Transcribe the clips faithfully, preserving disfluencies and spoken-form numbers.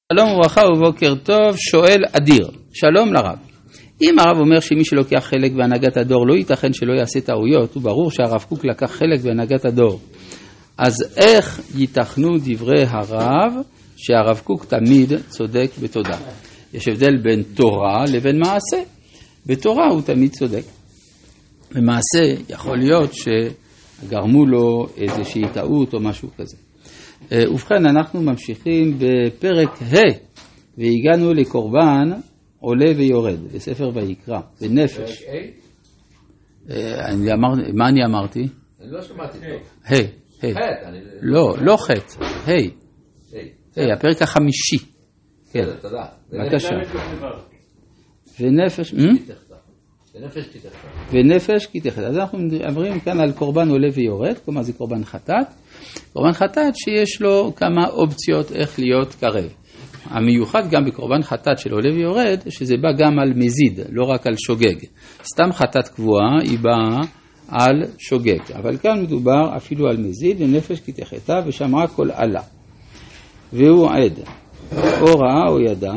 שלום וברכה ובוקר טוב, שואל אדיר, שלום לרב. אם הרב אומר שמי שלוקח חלק בהנהגת הדור לא ייתכן שלא יעשה טעויות, הוא ברור שהרב קוק לקח חלק בהנהגת הדור. אז איך ייתכנו דברי הרב שהרב קוק תמיד צודק בתודה? יש הבדל בין תורה לבין מעשה. בתורה הוא תמיד צודק. במעשה יכול להיות שגרמו לו איזושהי טעות או משהו כזה. ובכן, אנחנו ממשיכים בפרק ה' והגענו לקורבן עולה ויורד בספר ויקרא, בנפש. מה אני אמרתי? אני לא שמעתי טוב. ה' ה' לא, לא ח' ה' ה' הפרק החמישי. כן, תודה. בבקשה. ונפש ונפש כי תחטא. ונפש כי תחטא. אז אנחנו מדברים כאן על קורבן עולה ויורד, כלומר זה קורבן חטאת. קורבן חטאת שיש לו כמה אופציות איך להיות קרב. המיוחד גם בקורבן חטאת של עולה ויורד, שזה בא גם על מזיד, לא רק על שוגג. סתם חטאת קבועה היא באה על שוגג. אבל כאן מדובר אפילו על מזיד, ונפש כי תחטא, ושמעה כל עלה. והוא עד, או ראה או ידע,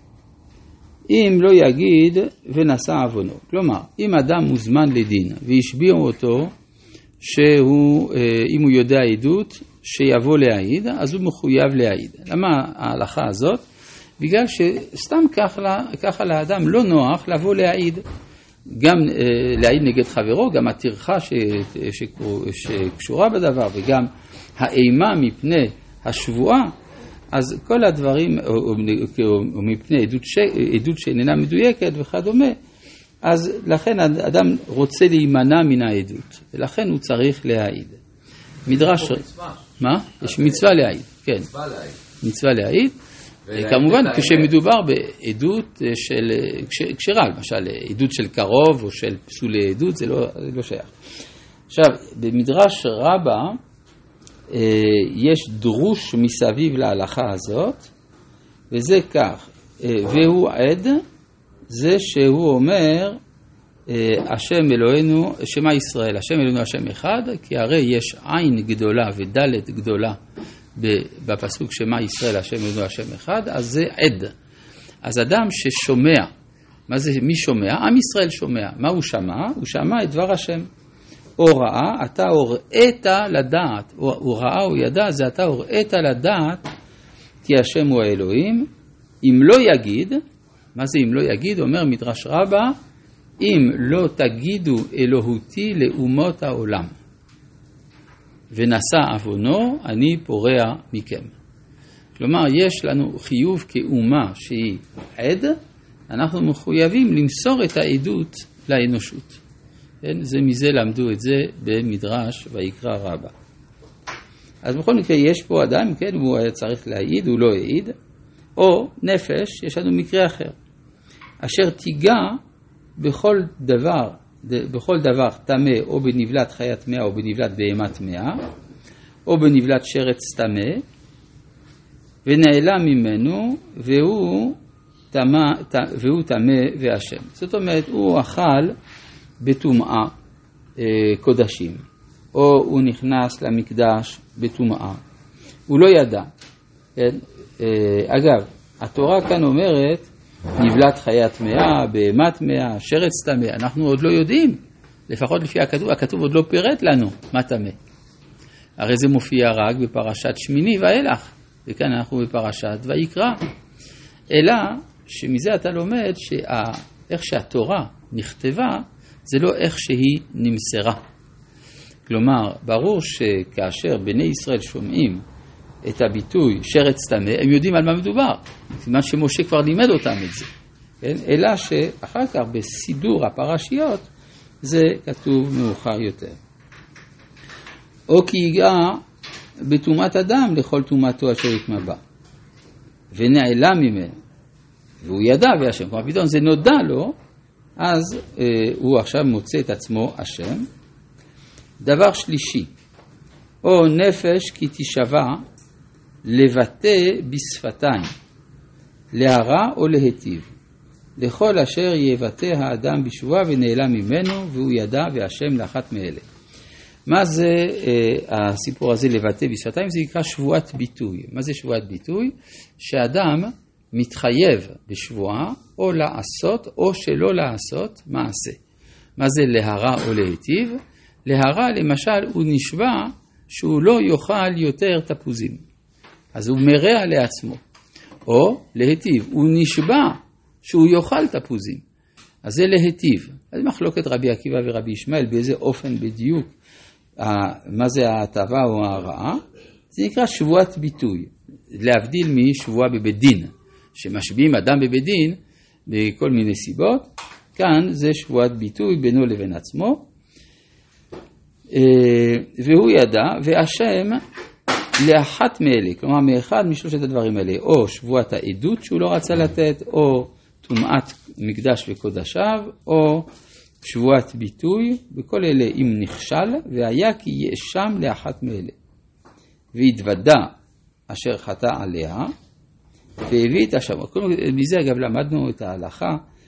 אם לא יגיד ונשא עוונו. כלומר, אם אדם מוזמן לדין והשביעו אותו, שהוא, אם הוא יודע עדות, שיבוא להעיד, אז הוא מחויב להעיד. למה ההלכה הזאת? בגלל שסתם ככה, ככה לאדם לא נוח לבוא להעיד. גם להעיד נגד חברו, גם הטרחה ש, ש, שקשורה בדבר, וגם האימה מפני השבועה, אז כל הדברים, או, או, או מפני עדות, ש, עדות שאיננה מדויקת וכדומה, אז לכן האדם רוצה להימנע מן העדות, ולכן הוא צריך להעיד. מדרש... מה? יש מצווה להעיד, כן. מצווה להעיד. כמובן, כשמדובר בעדות של כשרה, למשל עדות של קרוב או של פסולי עדות, זה לא, זה לא שייך. עכשיו, במדרש רבה, יש דרוש מסביב להלכה הזאת, וזה כך, והוא עד, זה שהוא אומר, השם אלוהינו, שמה ישראל, השם אלוהינו השם אחד, כי הרי יש עין גדולה ודלת גדולה בפסוק שמה ישראל, השם אלוהינו השם אחד, אז זה עד. אז אדם ששומע, מה זה, מי שומע? עם ישראל שומע. מה הוא שמע? הוא שמע את דבר השם. או ראה, אתה הוראית לדעת, או, או ראה או ידע, זה אתה הוראית לדעת, כי השם הוא האלוהים. אם לא יגיד, מה זה אם לא יגיד? אומר מדרש רבה, אם לא תגידו אלוהותי לאומות העולם, ונשא עוונו, אני פורע מכם. כלומר, יש לנו חיוב כאומה שהיא עד, אנחנו מחויבים למסור את העדות לאנושות. כן? זה מזה למדו את זה במדרש ויקרא רבה. אז בכל מקרה, יש פה אדם, כן, הוא היה צריך להעיד, הוא לא העיד, או נפש, יש לנו מקרה אחר. אשר תיגע בכל דבר, בכל דבר טמא, או בנבלת חיית טמאה, או בנבלת בהמה טמאה, או בנבלת שרץ טמא, ונעלם ממנו, והוא טמא, והוא טמא והשם. זאת אומרת, הוא אכל בטומאה קודשים, או הוא נכנס למקדש בטומאה. הוא לא ידע. כן? אגב, התורה כאן אומרת, נבלת חיית טמאה, בהמה טמאה, שרץ טמא, אנחנו עוד לא יודעים, לפחות לפי הכתוב, הכתוב עוד לא פירט לנו מה טמא. הרי זה מופיע רק בפרשת שמיני ואילך, וכאן אנחנו בפרשת ויקרא. אלא שמזה אתה לומד שאיך שהתורה נכתבה, זה לא איך שהיא נמסרה. כלומר, ברור שכאשר בני ישראל שומעים את הביטוי שרץ טמא, הם יודעים על מה מדובר. סימן שמשה כבר לימד אותם את זה. כן? אלא שאחר כך בסידור הפרשיות, זה כתוב מאוחר יותר. או כי ייגע בטומאת אדם לכל טומאתו אשר יטמא בה. ונעלם ממנו. והוא ידע והשם. כלומר, פתאום זה נודע לו, אז אה, הוא עכשיו מוצא את עצמו השם. דבר שלישי. או נפש כי תשבע, לבטא בשפתיים, להרע או להיטיב, לכל אשר יבטא האדם בשבועה ונעלם ממנו, והוא ידע והשם לאחת מאלה. מה זה אה, הסיפור הזה לבטא בשפתיים? זה נקרא שבועת ביטוי. מה זה שבועת ביטוי? שאדם מתחייב בשבועה או לעשות או שלא לעשות מעשה. מה זה להרע או להיטיב? להרע למשל הוא נשבע שהוא לא יאכל יותר תפוזים, אז הוא מרע לעצמו. או להיטיב, הוא נשבע שהוא יאכל תפוזים, אז זה להיטיב. אז מחלוקת רבי עקיבא ורבי ישמעאל באיזה אופן בדיוק מה זה ההטבה או ההרעה. זה נקרא שבועת ביטוי, להבדיל משבועה בבית דין, שמשביעים אדם בבית דין בכל מיני סיבות. כאן זה שבועת ביטוי בינו לבין עצמו, והוא ידע, והשם לאחת מאלה, כלומר מאחד משלושת הדברים האלה, או שבועת העדות שהוא לא רצה לתת, או טומאת מקדש וקודשיו, או שבועת ביטוי, בכל אלה אם נכשל, והיה כי יאשם לאחת מאלה. והתוודע אשר חטא עליה, והביא את השם. מזה אגב למדנו את ההלכה,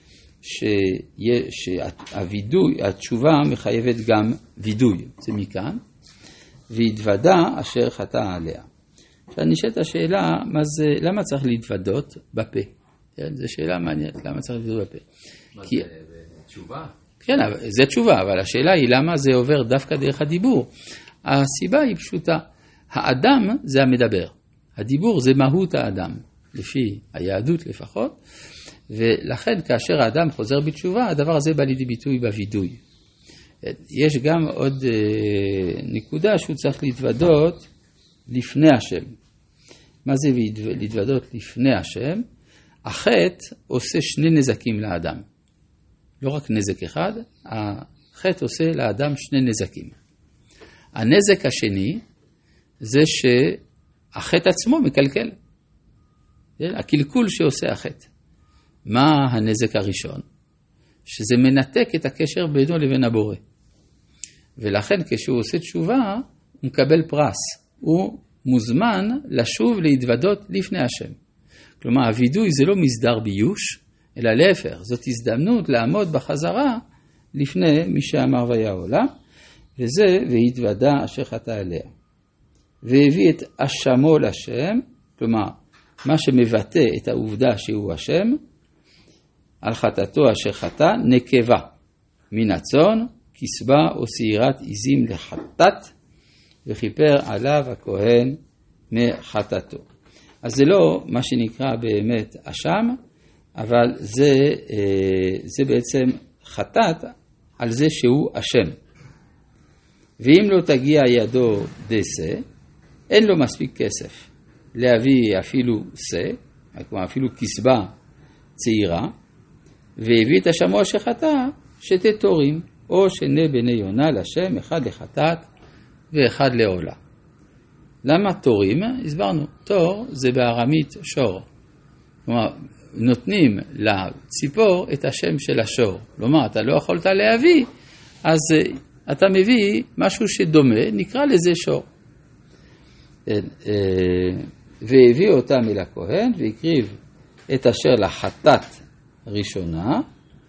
שהווידוי, התשובה מחייבת גם וידוי, זה מכאן, והתוודע אשר חטא עליה. עכשיו נשאלת השאלה, מה זה, למה צריך להתוודות בפה? זו שאלה מעניינת, למה צריך להתוודות בפה? מה כי... זה, תשובה? כן, זה תשובה, אבל השאלה היא למה זה עובר דווקא דרך הדיבור. הסיבה היא פשוטה, האדם זה המדבר, הדיבור זה מהות האדם, לפי היהדות לפחות, ולכן כאשר האדם חוזר בתשובה, הדבר הזה בא לידי ביטוי בווידוי. יש גם עוד נקודה שהוא צריך להתוודות לפני השם. מה זה להתוודות לפני השם? החטא עושה שני נזקים לאדם. לא רק נזק אחד, החטא עושה לאדם שני נזקים. הנזק השני זה שהחטא עצמו מקלקל. הקלקול שעושה החטא. מה הנזק הראשון? שזה מנתק את הקשר בינו לבין הבורא. ולכן כשהוא עושה תשובה, הוא מקבל פרס. הוא מוזמן לשוב להתוודות לפני השם. כלומר, הוידוי זה לא מסדר ביוש, אלא להפך. זאת הזדמנות לעמוד בחזרה לפני מי שאמר והיה עולם, וזה והתוודע אשר חטא עליה. והביא את אשמו לשם, כלומר, מה שמבטא את העובדה שהוא השם, על חטאתו אשר חטא, נקבה מן הצאן, כסבה או שעירת עזים לחטאת, וכיפר עליו הכהן מחטאתו. אז זה לא מה שנקרא באמת אשם, אבל זה, זה בעצם חטאת על זה שהוא אשם. ואם לא תגיע ידו דסה, אין לו מספיק כסף להביא אפילו סה, כלומר אפילו כסבה צעירה, והביא את השמו אשר חטא שתי תורים, או שני בני יונה לשם, אחד לחטאת ואחד לעולה. למה תורים? הסברנו, תור זה בארמית שור. כלומר, נותנים לציפור את השם של השור. כלומר, אתה לא יכולת להביא, אז אתה מביא משהו שדומה, נקרא לזה שור. והביא אותם אל הכהן, והקריב את אשר לחטאת ראשונה,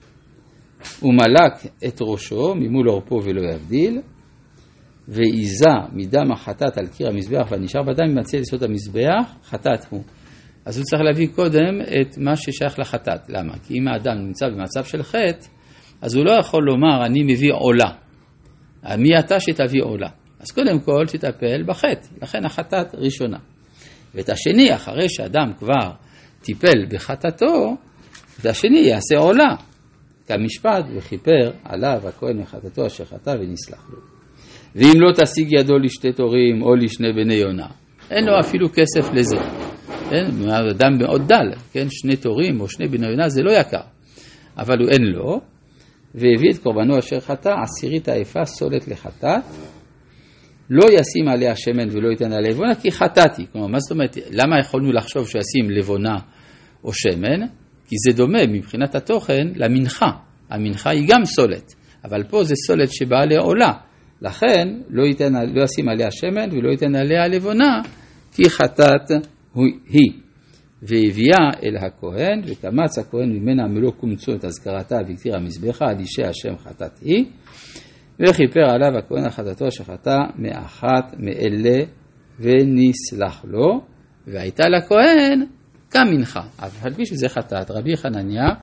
ומלק את ראשו ממול עורפו ולא יבדיל, ועיזה מדם החטאת על קיר המזבח, והנשאר בדם ממצא לסוד המזבח, חטאת הוא. אז הוא צריך להביא קודם את מה ששייך לחטאת. למה? כי אם האדם נמצא במצב של חטא, אז הוא לא יכול לומר, אני מביא עולה. מי אתה שתביא עולה? אז קודם כל תטפל בחטא, לכן החטאת ראשונה. ואת השני, אחרי שאדם כבר טיפל בחטאתו, את השני יעשה עולה. כמשפט וכיפר עליו הכהן מחטאתו אשר חטא ונסלח לו. ואם לא תשיג ידו לשתי תורים או לשני בני יונה, אין לו אפילו כסף לזה. כן? אדם מאוד דל, כן? שני תורים או שני בני יונה זה לא יקר, אבל הוא אין לו, והביא את קורבנו אשר חטא, עשירית העיפה סולת לחטאת, לא ישים עליה שמן ולא ייתן עליה לבונה, כי חטאתי. כלומר, מה זאת אומרת, למה יכולנו לחשוב שישים לבונה או שמן? כי זה דומה מבחינת התוכן למנחה. המנחה היא גם סולת, אבל פה זה סולת שבאה לעולה. לכן לא, ייתן, לא ישים עליה שמן ולא ייתן עליה לבונה, כי חטאת היא. והביאה אל הכהן, וקמץ הכהן ממנה מלוא קומצו את הזכרתה והקטיר המזבחה, על אישי השם חטאת היא, וכיפר עליו הכהן על חטאתו שחטא מאחת מאלה ונסלח לו, והייתה לכהן כמנחה, אף על פי שזה חטאת. רבי חנניה